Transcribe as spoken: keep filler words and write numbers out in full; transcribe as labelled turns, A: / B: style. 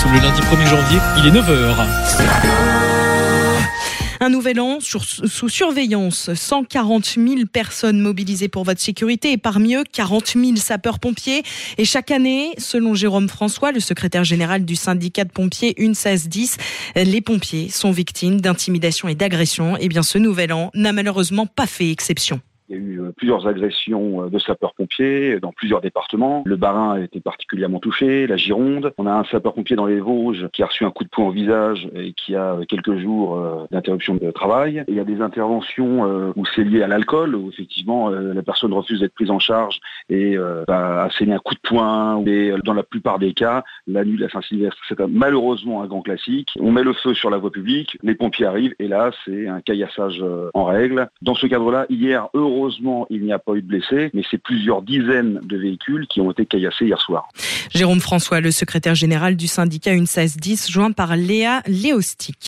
A: sommes le lundi premier janvier, il est neuf heures.
B: Un nouvel an sur, sous surveillance, cent quarante mille personnes mobilisées pour votre sécurité et parmi eux quarante mille sapeurs-pompiers. Et chaque année, selon Jérôme François, le secrétaire général du syndicat de pompiers U N S A S dix, les pompiers sont victimes d'intimidation et d'agression. Et bien ce nouvel an n'a malheureusement pas fait exception.
C: Il y a eu plusieurs agressions de sapeurs-pompiers dans plusieurs départements. Le Bas-Rhin a été particulièrement touché, la Gironde. On a un sapeur-pompier dans les Vosges qui a reçu un coup de poing au visage et qui a quelques jours d'interruption de travail. Et il y a des interventions où c'est lié à l'alcool, où effectivement la personne refuse d'être prise en charge et a asséné un coup de poing. Et dans la plupart des cas, la nuit de la Saint-Sylvestre, c'est malheureusement un grand classique. On met le feu sur la voie publique, les pompiers arrivent et là c'est un caillassage en règle. Dans ce cadre-là, hier, Euro Heureusement, il n'y a pas eu de blessés, mais c'est plusieurs dizaines de véhicules qui ont été caillassés hier soir.
B: Jérôme François, le secrétaire général du syndicat U N S A S dix, joint par Léa Léostic.